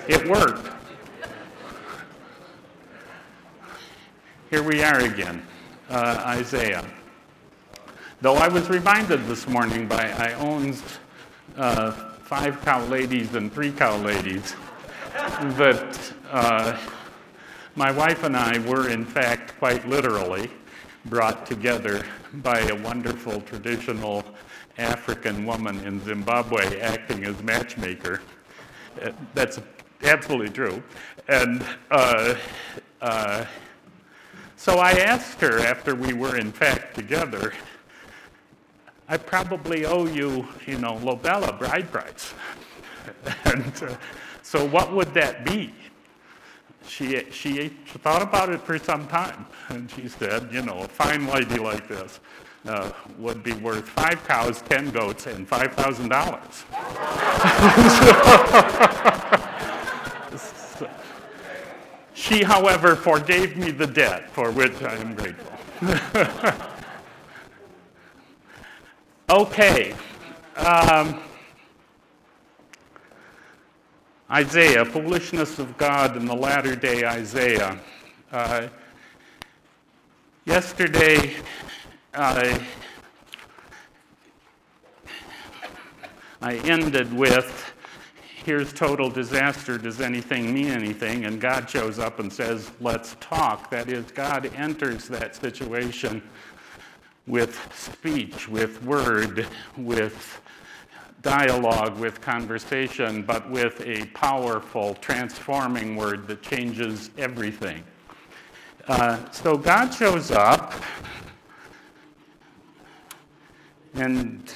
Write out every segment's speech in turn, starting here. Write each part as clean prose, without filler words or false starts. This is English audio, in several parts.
It worked. Here we are again, Isaiah. Though I was reminded this morning by Ion's 5 cow ladies and 3 cow ladies that my wife and I were in fact quite literally brought together by a wonderful traditional African woman in Zimbabwe acting as matchmaker. That's absolutely true. And so I asked her after we were in fact together, I probably owe you, Lobella bride price. And so what would that be? She thought about it for some time, and she said, a fine lady like this would be worth 5 cows, 10 goats, and $5,000. She, however, forgave me the debt, for which I am grateful. Okay. Isaiah, foolishness of God in the latter day Isaiah. Yesterday, I ended with, here's total disaster, does anything mean anything? And God shows up and says, let's talk. That is, God enters that situation with speech, with word, with dialogue, with conversation, but with a powerful, transforming word that changes everything. So God shows up, and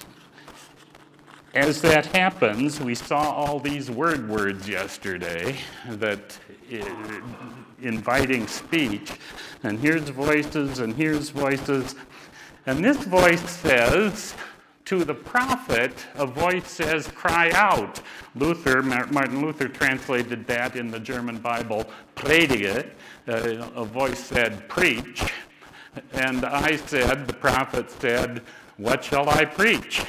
as that happens, we saw all these words yesterday that inviting speech, and here's voices, and here's voices, and this voice says, to the prophet, a voice says, cry out. Martin Luther translated that in the German Bible, predige. A voice said, preach. And I said, the prophet said, what shall I preach?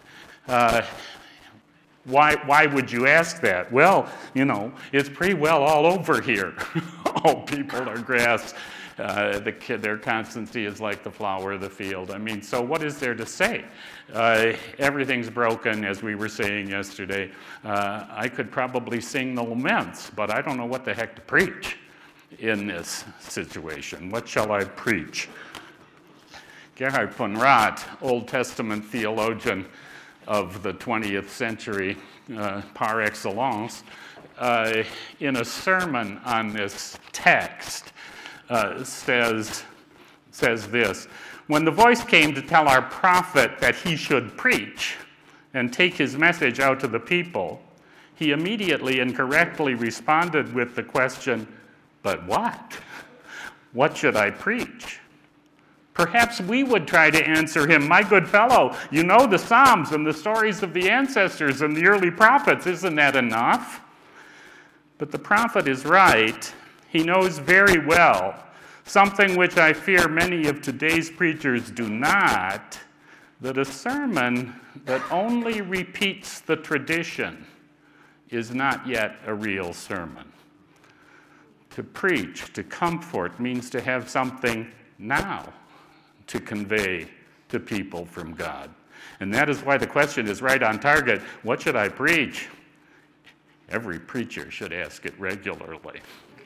Why would you ask that? Well, it's pretty well all over here. All people are grass. Their constancy is like the flower of the field. So what is there to say? Everything's broken, as we were saying yesterday. I could probably sing the laments, but I don't know what the heck to preach in this situation. What shall I preach? Gerhard von Rott, Old Testament theologian of the 20th century par excellence, in a sermon on this text, says this: when the voice came to tell our prophet that he should preach and take his message out to the people, he immediately and correctly responded with the question, but what? What should I preach? Perhaps we would try to answer him, my good fellow, you know the Psalms and the stories of the ancestors and the early prophets. Isn't that enough? But the prophet is right. He knows very well something which I fear many of today's preachers do not, that a sermon that only repeats the tradition is not yet a real sermon. To preach, to comfort, means to have something now to convey to people from God. And that is why the question is right on target. What should I preach? Every preacher should ask it regularly.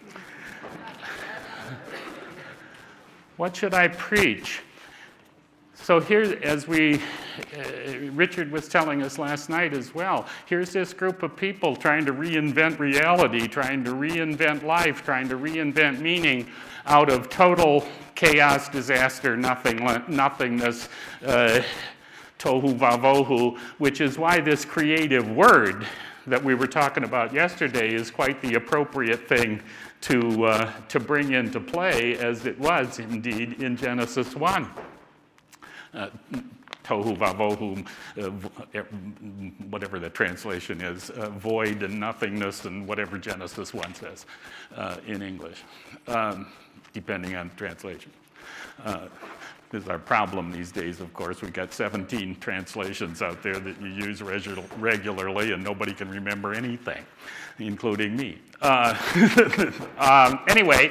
What should I preach? So here, as Richard was telling us last night as well, here's this group of people trying to reinvent reality, trying to reinvent life, trying to reinvent meaning out of total chaos, disaster, nothingness, tohu vavohu, which is why this creative word that we were talking about yesterday is quite the appropriate thing to bring into play, as it was indeed in Genesis 1. Tohu vavohu, whatever the translation is, void and nothingness and whatever Genesis 1 says in English, depending on translation. This is our problem these days, of course. We've got 17 translations out there that you use regularly, and nobody can remember anything, including me. Anyway,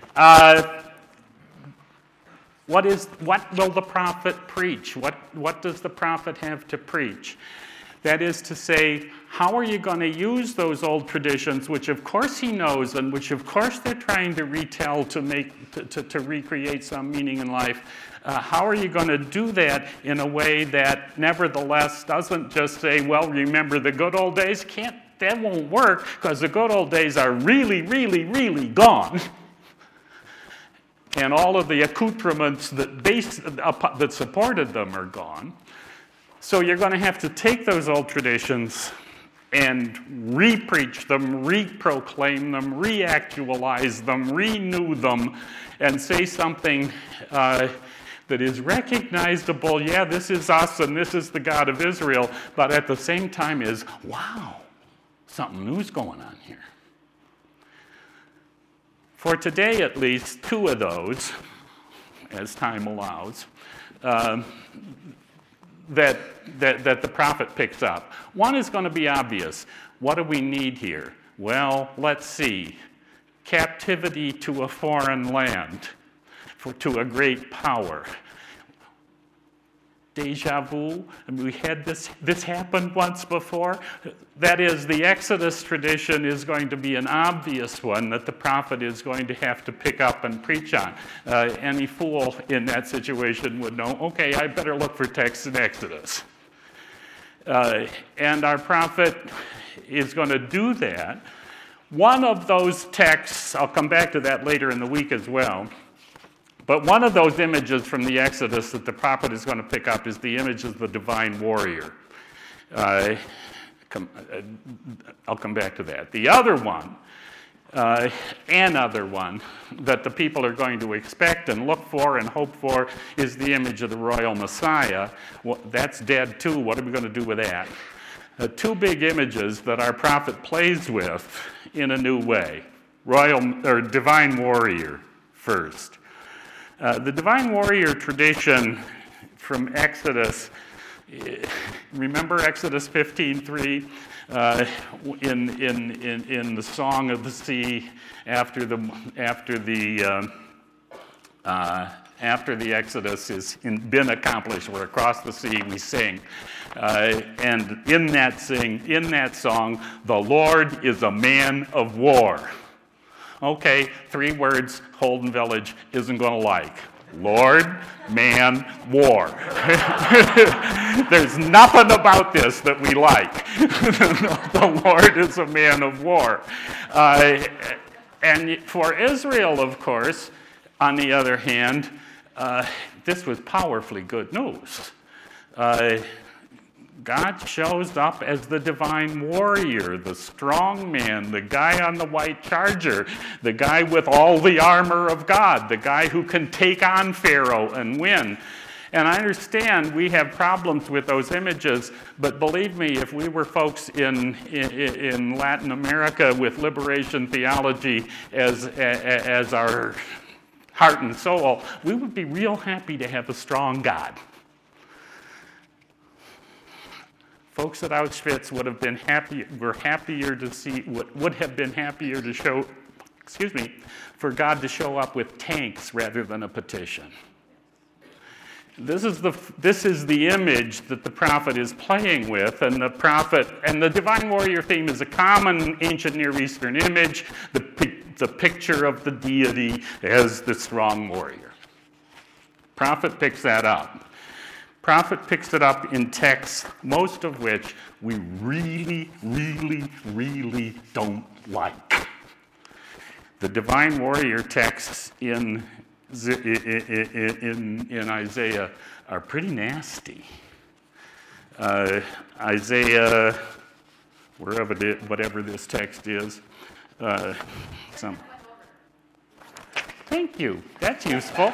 what will the prophet preach? What does the prophet have to preach? That is to say, how are you going to use those old traditions, which of course he knows, and which of course they're trying to retell to recreate some meaning in life? How are you going to do that in a way that nevertheless doesn't just say, well, remember the good old days? That won't work, because the good old days are really, really, really gone. And all of the accoutrements that supported them are gone. So you're going to have to take those old traditions and re-preach them, re-proclaim them, re-actualize them, renew them, and say something that is recognizable. Yeah, this is us and this is the God of Israel, but at the same time is, wow, something new's going on here. For today, at least, two of those, as time allows, that the prophet picks up. One is going to be obvious. What do we need here? Well, let's see. Captivity to a foreign land, to a great power. Deja vu. We had this happened once before. That is, the Exodus tradition is going to be an obvious one that the prophet is going to have to pick up and preach on. Any fool in that situation would know, okay, I better look for texts in Exodus. And our prophet is going to do that. One of those texts, I'll come back to that later in the week as well, but one of those images from the Exodus that the prophet is going to pick up is the image of the divine warrior. I'll come back to that. The other one, another one that the people are going to expect and look for and hope for is the image of the royal Messiah. Well, that's dead too. What are we going to do with that? Two big images that our prophet plays with in a new way. Divine warrior first. The divine warrior tradition from Exodus, remember Exodus 15:3 in the Song of the Sea after the Exodus has been accomplished, we're across the sea, we sing. And in that song, the Lord is a man of war. Okay, 3 words Holden Village isn't going to like. Lord, man, war. There's nothing about this that we like. The Lord is a man of war. And for Israel, of course, on the other hand, this was powerfully good news. God shows up as the divine warrior, the strong man, the guy on the white charger, the guy with all the armor of God, the guy who can take on Pharaoh and win. And I understand we have problems with those images, but believe me, if we were folks in Latin America with liberation theology as our heart and soul, we would be real happy to have a strong God. Folks at Auschwitz would have been happier to show, for God to show up with tanks rather than a petition. This is the image that the prophet is playing with, and the divine warrior theme is a common ancient Near Eastern image, the picture of the deity as the strong warrior. Prophet picks that up. Prophet picks it up in texts, most of which we really, really, really don't like. The divine warrior texts in Isaiah are pretty nasty. Isaiah, whatever this text is, Thank you. That's useful.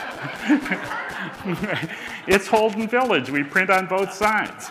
It's Holden Village. We print on both sides.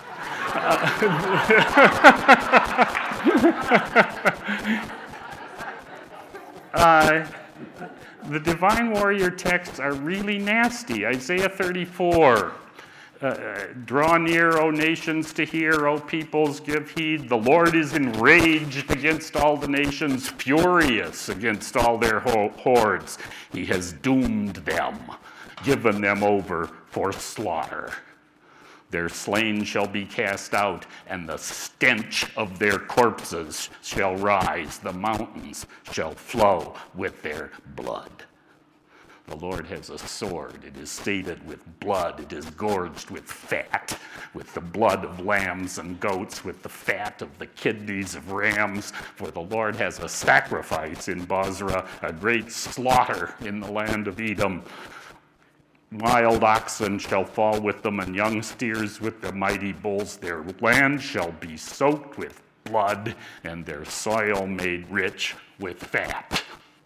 The divine warrior texts are really nasty. Isaiah 34. Draw near, O nations, to hear, O peoples, give heed. The Lord is enraged against all the nations, furious against all their hordes. He has doomed them, given them over for slaughter. Their slain shall be cast out, and the stench of their corpses shall rise. The mountains shall flow with their blood. The Lord has a sword. It is sated with blood. It is gorged with fat, with the blood of lambs and goats, with the fat of the kidneys of rams. For the Lord has a sacrifice in Bozrah, a great slaughter in the land of Edom. Wild oxen shall fall with them, and young steers with the mighty bulls. Their land shall be soaked with blood, and their soil made rich with fat.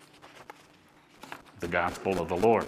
The gospel of the Lord.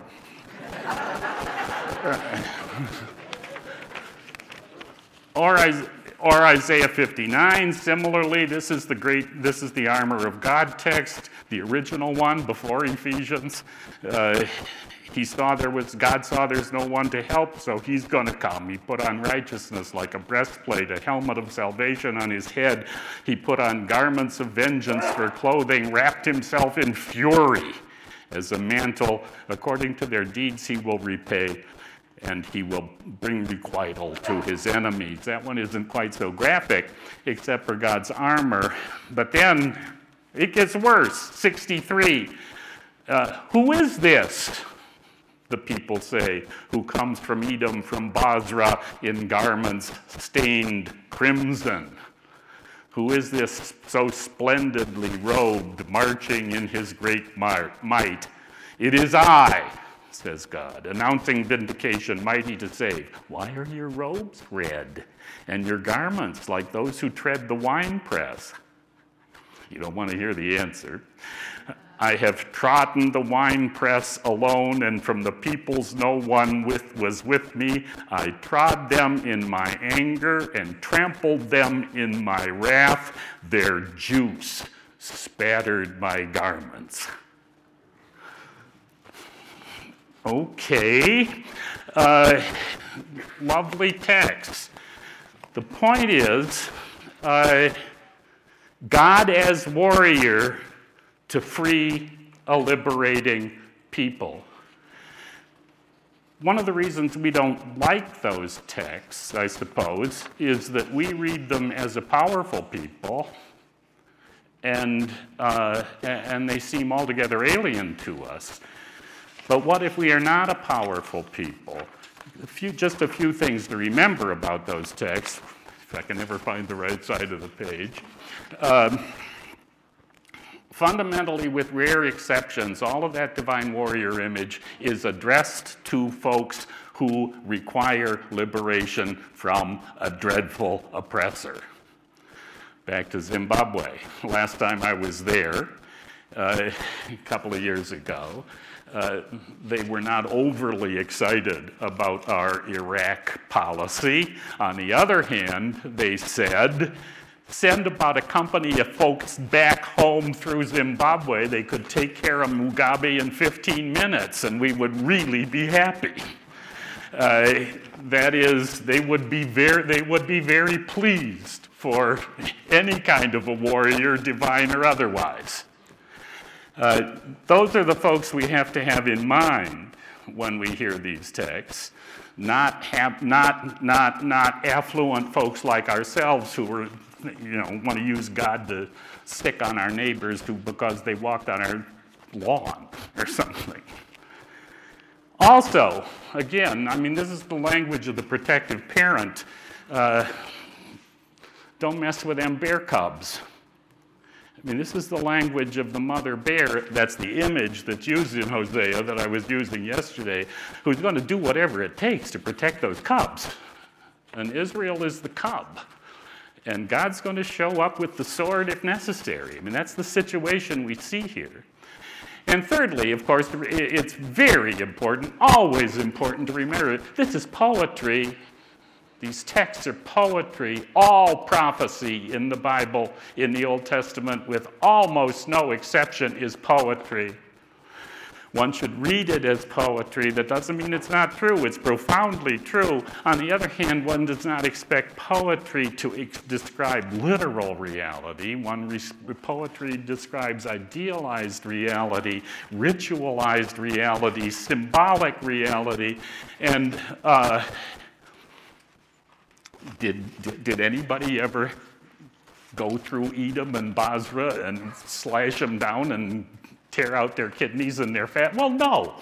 Or Isaiah 59, similarly, this is the armor of God text, the original one before Ephesians. God saw there's no one to help, so he's going to come. He put on righteousness like a breastplate, a helmet of salvation on his head. He put on garments of vengeance for clothing, wrapped himself in fury. As a mantle, according to their deeds, he will repay, and he will bring requital to his enemies. That one isn't quite so graphic, except for God's armor. But then it gets worse. 63. Who is this? The people say, who comes from Edom, from Bozrah, in garments stained crimson. Who is this so splendidly robed, marching in his great might? It is I, says God, announcing vindication, mighty to save. Why are your robes red, and your garments like those who tread the winepress? You don't want to hear the answer. I have trodden the winepress alone, and from the peoples no one was with me. I trod them in my anger and trampled them in my wrath. Their juice spattered my garments. Okay, lovely text. The point is, God as warrior to free a liberating people. One of the reasons we don't like those texts, I suppose, is that we read them as a powerful people, and they seem altogether alien to us. But what if we are not a powerful people? Just a few things to remember about those texts, if I can ever find the right side of the page. Fundamentally, with rare exceptions, all of that divine warrior image is addressed to folks who require liberation from a dreadful oppressor. Back to Zimbabwe. Last time I was there, a couple of years ago, they were not overly excited about our Iraq policy. On the other hand, they said, send about a company of folks back home through Zimbabwe. They could take care of Mugabe in 15 minutes, and we would really be happy. That is, they would be very pleased for any kind of a warrior, divine or otherwise. Those are the folks we have to have in mind when we hear these texts. Not affluent folks like ourselves who are, want to use God to stick on our neighbors because they walked on our lawn or something. Also, again, this is the language of the protective parent. Don't mess with them bear cubs. This is the language of the mother bear. That's the image that's used in Hosea that I was using yesterday, who's going to do whatever it takes to protect those cubs. And Israel is the cub. And God's going to show up with the sword if necessary. That's the situation we see here. And thirdly, of course, it's very important, always important to remember, this is poetry. These texts are poetry. All prophecy in the Bible, in the Old Testament, with almost no exception, is poetry. One should read it as poetry. That doesn't mean it's not true. It's profoundly true. On the other hand, one does not expect poetry to describe literal reality. Poetry describes idealized reality, ritualized reality, symbolic reality. And did anybody ever go through Edom and Basra and slash them down and tear out their kidneys and their fat? Well, no.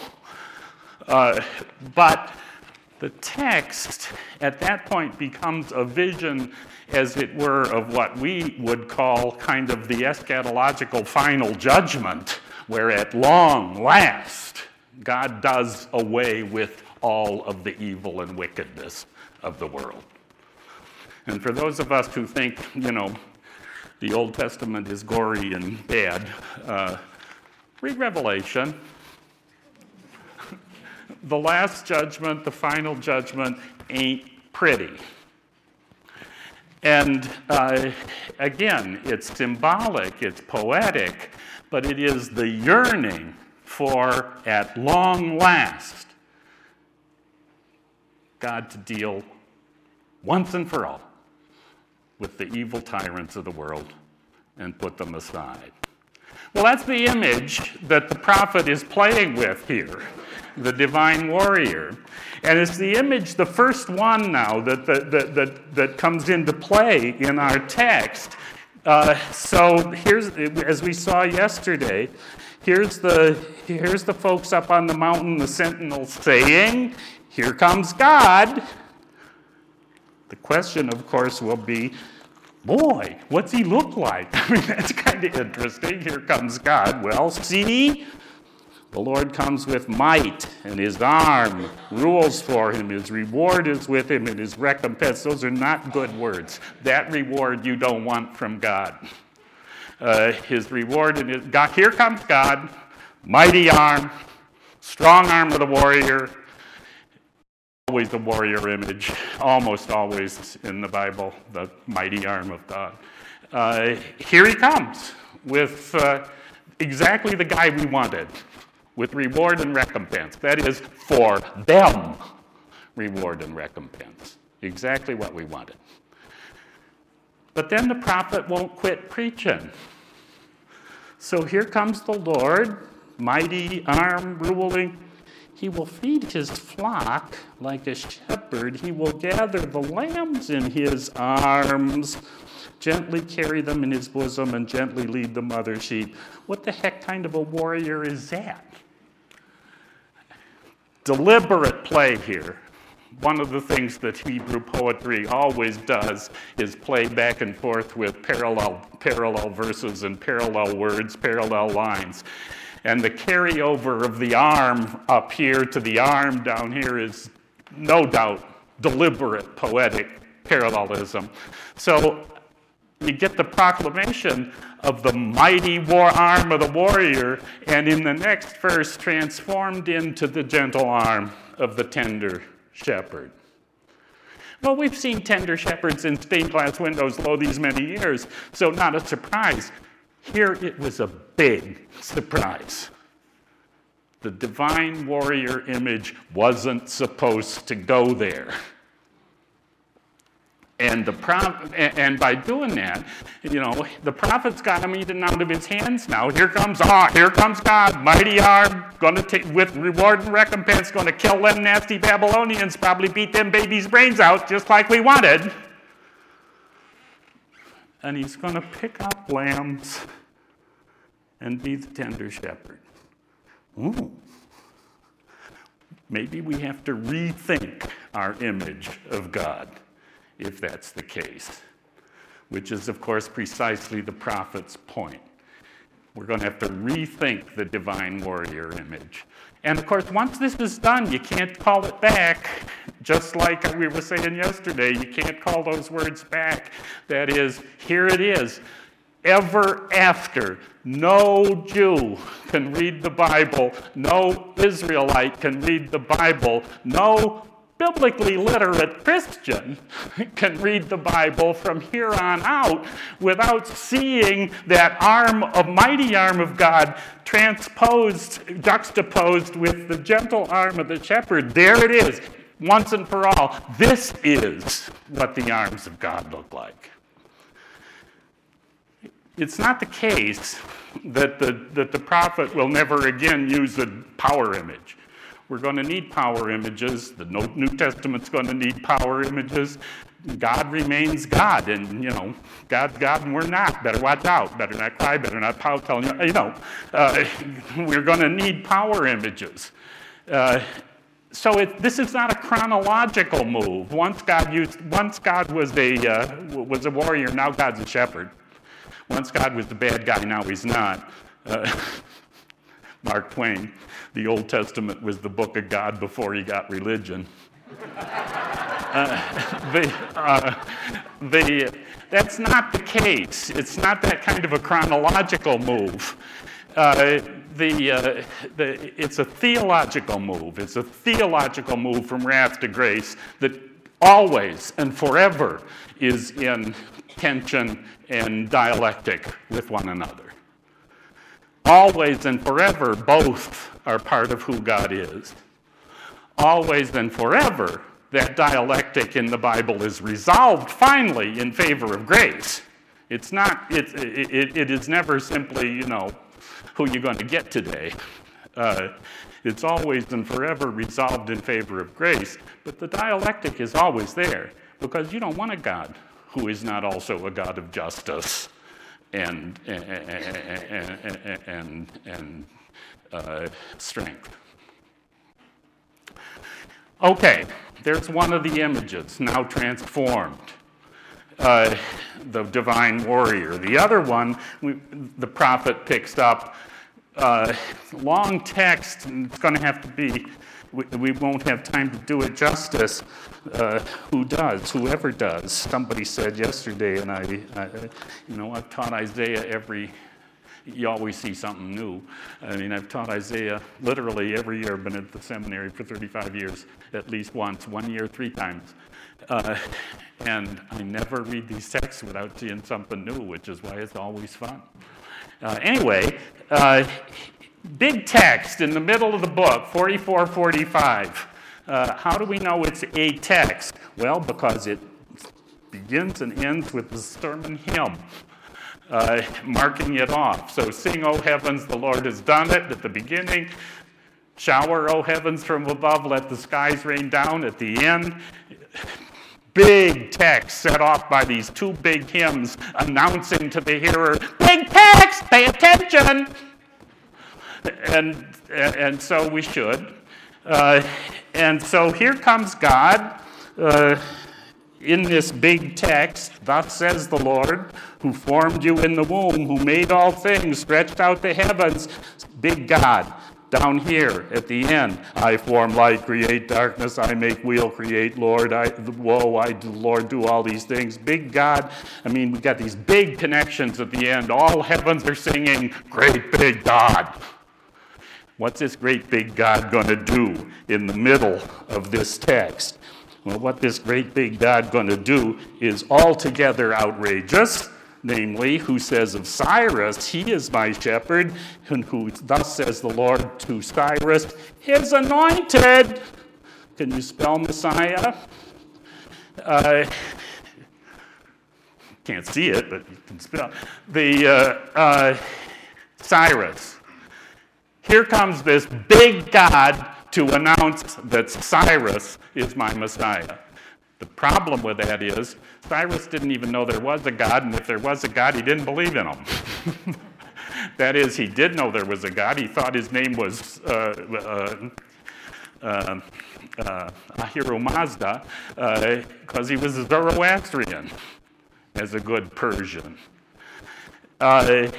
But the text at that point becomes a vision, as it were, of what we would call kind of the eschatological final judgment, where at long last God does away with all of the evil and wickedness of the world. And for those of us who think, the Old Testament is gory and bad, read Revelation. The last judgment, the final judgment, ain't pretty. And again, it's symbolic, it's poetic, but it is the yearning for, at long last, God to deal once and for all with the evil tyrants of the world and put them aside. Well, that's the image that the prophet is playing with here, the divine warrior. And it's the image, the first one now, that comes into play in our text. So here's, as we saw yesterday, here's the folks up on the mountain, the sentinels saying, "Here comes God." The question, of course, will be, boy, what's he look like? I mean, that's kind of interesting. Here comes God. Well, see, the Lord comes with might, and his arm rules for him. His reward is with him, and his recompense. Those are not good words. That reward you don't want from God. His reward, and his God. Here comes God, mighty arm, strong arm of the warrior. Always the warrior image, almost always in the Bible, the mighty arm of God. Here he comes with exactly the guy we wanted, with reward and recompense. That is, for them, reward and recompense. Exactly what we wanted. But then the prophet won't quit preaching. So here comes the Lord, mighty arm ruling. He will feed his flock like a shepherd. He will gather the lambs in his arms, gently carry them in his bosom, and gently lead the mother sheep. What the heck kind of a warrior is that? Deliberate play here. One of the things that Hebrew poetry always does is play back and forth with parallel verses and parallel words, parallel lines. And the carryover of the arm up here to the arm down here is no doubt deliberate poetic parallelism. So you get the proclamation of the mighty arm of the warrior, and in the next verse transformed into the gentle arm of the tender shepherd. Well, we've seen tender shepherds in stained glass windows lo these many years, so not a surprise. Here it was a big surprise. The divine warrior image wasn't supposed to go there. And by doing that, the prophet's got him eaten out of his hands now. Here comes God, mighty arm, going to take with reward and recompense, going to kill them nasty Babylonians, probably beat them babies' brains out just like we wanted. And he's going to pick up lambs and be the tender shepherd. Ooh. Maybe we have to rethink our image of God, if that's the case, which is, of course, precisely the prophet's point. We're going to have to rethink the divine warrior image. And, of course, once this is done, you can't call it back. Just like we were saying yesterday, you can't call those words back. That is, here it is. Ever after, no Jew can read the Bible, no Israelite can read the Bible, no biblically literate Christian can read the Bible from here on out without seeing that mighty arm of God juxtaposed with the gentle arm of the shepherd. There it is, once and for all. This is what the arms of God look like. It's not the case that the prophet will never again use a power image. We're going to need power images. The New Testament's going to need power images. God remains God, and, God's God and we're not. Better watch out. Better not cry. Better not pout. We're going to need power images. So this is not a chronological move. Once God was a warrior, now God's a shepherd. Once God was the bad guy, now he's not. Mark Twain, the Old Testament was the book of God before he got religion. That's not the case. It's not that kind of a chronological move. It's a theological move. It's a theological move from wrath to grace that always and forever is in tension and dialectic with one another. Always and forever, both are part of who God is. Always and forever, that dialectic in the Bible is resolved finally in favor of grace. It's not. It is never simply, who you're going to get today. It's always and forever resolved in favor of grace. But the dialectic is always there because you don't want a God who is not also a God of justice and strength. Okay, there's one of the images now transformed, the divine warrior. The other one, the prophet picks up long text, and it's going to have to be. We won't have time to do it justice. Whoever does. Somebody said yesterday, and I've taught Isaiah you always see something new. I've taught Isaiah literally every year. I've been at the seminary for 35 years, at least once, 1 year, 3 times. And I never read these texts without seeing something new, which is why it's always fun. Anyway, big text in the middle of the book, 44-45. How do we know it's a text? Well, because it begins and ends with the sermon hymn, marking it off. So sing, O heavens, the Lord has done it at the beginning. Shower, O heavens, from above, let the skies rain down at the end. Big text set off by these 2 big hymns announcing to the hearer, big text, pay attention. And so we should. And so here comes God in this big text. Thus says the Lord, who formed you in the womb, who made all things, stretched out the heavens. Big God. Down here at the end, I form light, create darkness, I make wheel, create Lord, Lord, do all these things. Big God. We got these big connections at the end. All heavens are singing, great big God. What's this great big God going to do in the middle of this text? Well, what this great big God going to do is altogether outrageous. Namely, who says of Cyrus, he is my shepherd, and who thus says the Lord to Cyrus, his anointed. Can you spell Messiah? Can't see it, but you can spell. Cyrus. Here comes this big God to announce that Cyrus is my Messiah. The problem with that is Cyrus didn't even know there was a God, and if there was a God, he didn't believe in him. That is, he did know there was a God. He thought his name was Ahura Mazda because he was a Zoroastrian, as a good Persian. A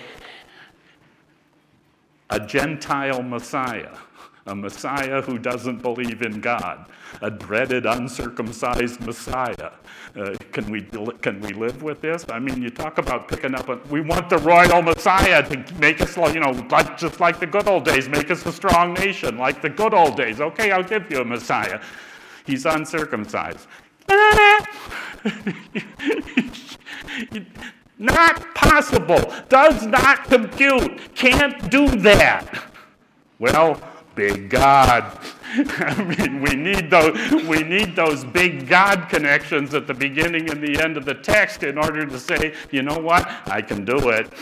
Gentile Messiah. A Messiah who doesn't believe in God, a dreaded, uncircumcised Messiah. Can we live with this? You talk about picking up we want the royal Messiah to make us, just like the good old days, make us a strong nation, like the good old days. Okay, I'll give you a Messiah. He's uncircumcised. Not possible. Does not compute. Can't do that. Well, big God. I mean, we need those big God connections at the beginning and the end of the text in order to say, you know what? I can do it.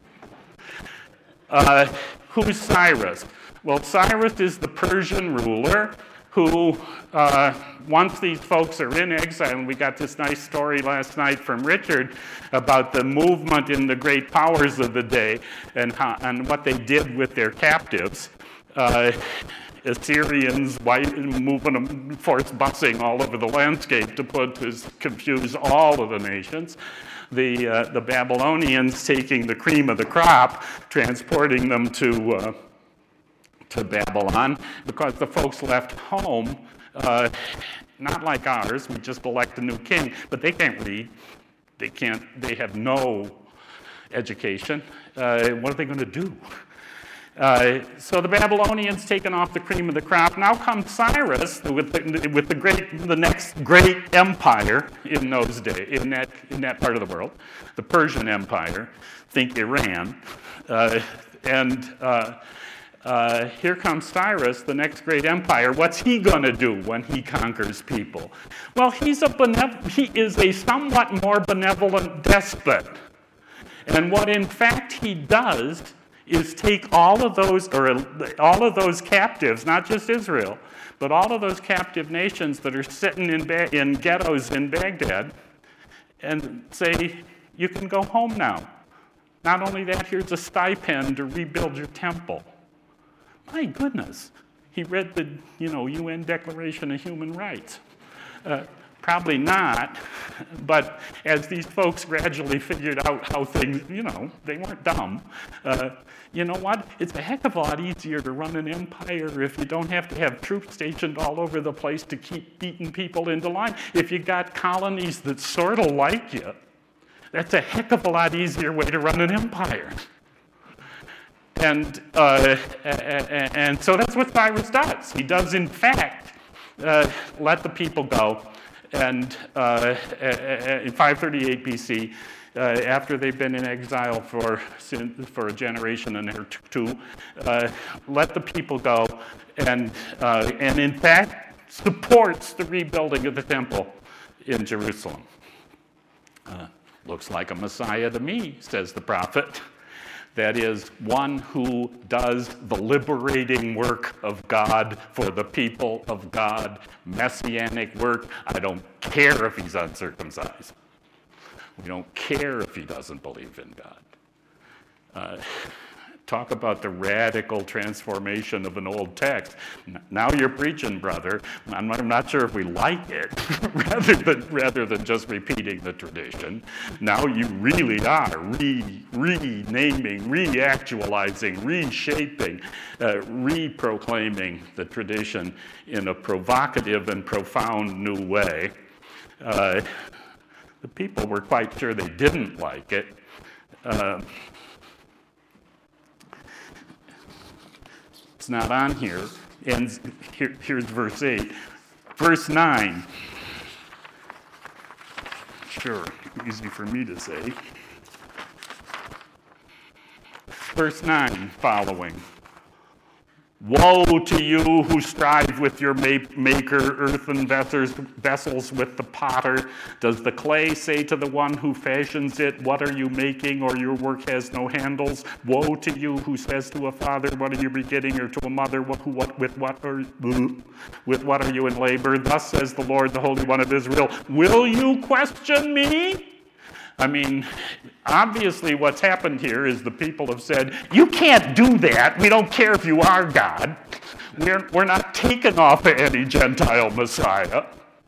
Who's Cyrus? Well, Cyrus is the Persian ruler who, once these folks are in exile, and we got this nice story last night from Richard about the movement in the great powers of the day and what they did with their captives. Assyrians moving them, force busing all over the landscape to confuse all of the nations. The Babylonians taking the cream of the crop, transporting them to Babylon, because the folks left home, not like ours, we just elect a new king, but they can't read. They have no education. What are they going to do? So the Babylonians taken off the cream of the crop. Now comes Cyrus with the next great empire in those days, in that part of the world, the Persian Empire. Think Iran, here comes Cyrus, the next great empire. What's he going to do when he conquers people? Well, he is a somewhat more benevolent despot, and what in fact he does is take all of those captives, not just Israel, but all of those captive nations that are sitting in ghettos in Baghdad, and say, you can go home now. Not only that, here's a stipend to rebuild your temple. My goodness, he read the UN Declaration of Human Rights. Probably not, but as these folks gradually figured out how things, they weren't dumb. You know what? It's a heck of a lot easier to run an empire if you don't have to have troops stationed all over the place to keep beating people into line. If you got colonies that sort of like you, that's a heck of a lot easier way to run an empire. And so that's what Cyrus does. He does, in fact, let the people go. And in 538 BC, after they've been in exile for a generation and two, let the people go, and in fact supports the rebuilding of the temple in Jerusalem. Looks like a Messiah to me, says the prophet. That is, one who does the liberating work of God for the people of God, messianic work. I don't care if he's uncircumcised. We don't care if he doesn't believe in God. Talk about the radical transformation of an old text. Now you're preaching, brother. I'm not sure if we like it, rather than just repeating the tradition. Now you really are renaming, reactualizing, reshaping, reproclaiming the tradition in a provocative and profound new way. The people were quite sure they didn't like it. It's not on here. And here's verse 8. Verse 9. Sure, easy for me to say. Verse 9 following. Woe to you who strive with your maker, earthen vessels with the potter. Does the clay say to the one who fashions it, what are you making, or your work has no handles? Woe to you who says to a father, what are you begetting, or to a mother, with what are you in labor? Thus says the Lord, the Holy One of Israel, will you question me? I mean, obviously what's happened here is the people have said, you can't do that. We don't care if you are God. We're not taken off of any Gentile Messiah.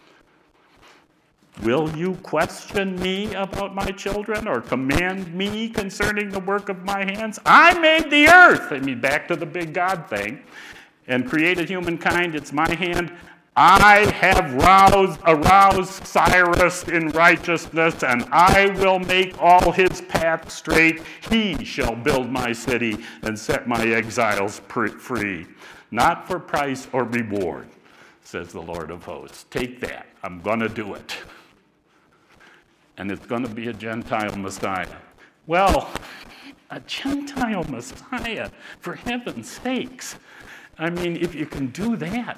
Will you question me about my children or command me concerning the work of my hands? I made the earth. I mean, back to the big God thing. And created humankind. It's my hand. I have aroused Cyrus in righteousness, and I will make all his paths straight. He shall build my city and set my exiles free, not for price or reward, says the Lord of hosts. Take that. I'm going to do it. And it's going to be a Gentile Messiah. Well, a Gentile Messiah, for heaven's sakes. I mean, if you can do that,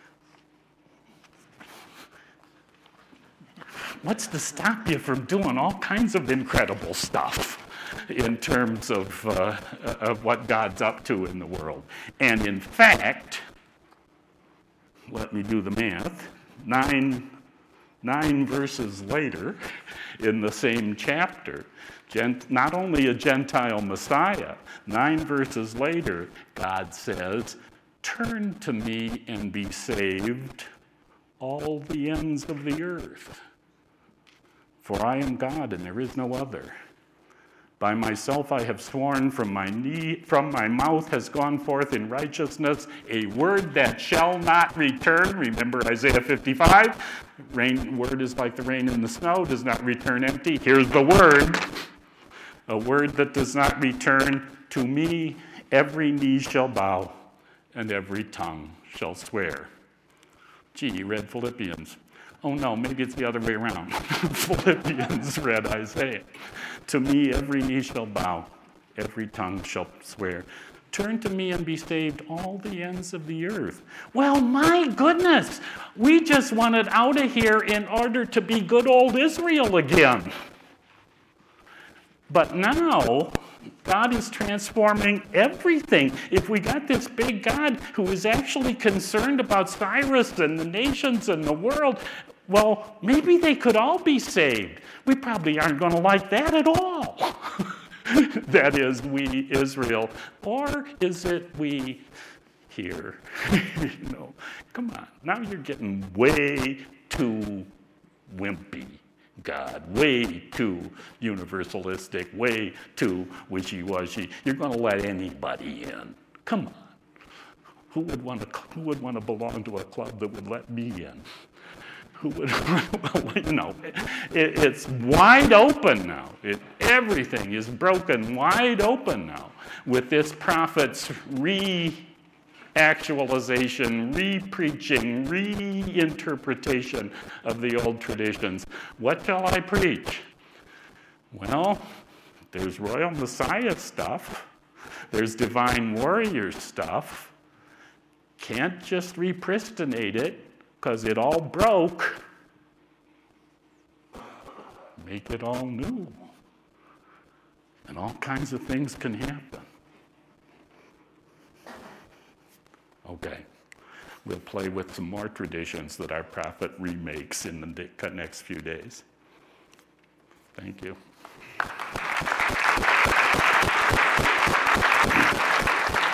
what's to stop you from doing all kinds of incredible stuff in terms of what God's up to in the world? And in fact, let me do the math, 9 verses later in the same chapter, not only a Gentile Messiah, 9 verses later, God says, "Turn to me and be saved, all the ends of the earth. For I am God and there is no other. By myself I have sworn, from my mouth has gone forth in righteousness a word that shall not return." Remember Isaiah 55? Word is like the rain and the snow, does not return empty. Here's the word. A word that does not return to me. Every knee shall bow and every tongue shall swear. Gee, you read Philippians. Oh no, maybe it's the other way around. Philippians read Isaiah. To me every knee shall bow, every tongue shall swear. Turn to me and be saved, all the ends of the earth. Well, my goodness, we just wanted out of here in order to be good old Israel again. But now, God is transforming everything. If we got this big God who is actually concerned about Cyrus and the nations and the world, well, maybe they could all be saved. We probably aren't going to like that at all. That is, we, Israel. Or is it we here? Come on. Now you're getting way too wimpy, God. Way too universalistic. Way too wishy-washy. You're going to let anybody in. Come on. Who would want to belong to a club that would let me in? Who would, it's wide open now. Everything is broken wide open now with this prophet's re-actualization, re-preaching, reinterpretation of the old traditions. What shall I preach? Well, there's royal Messiah stuff. There's divine warrior stuff. Can't just repristinate it, because it all broke. Make it all new. And all kinds of things can happen. Okay, we'll play with some more traditions that our prophet remakes in the next few days. Thank you.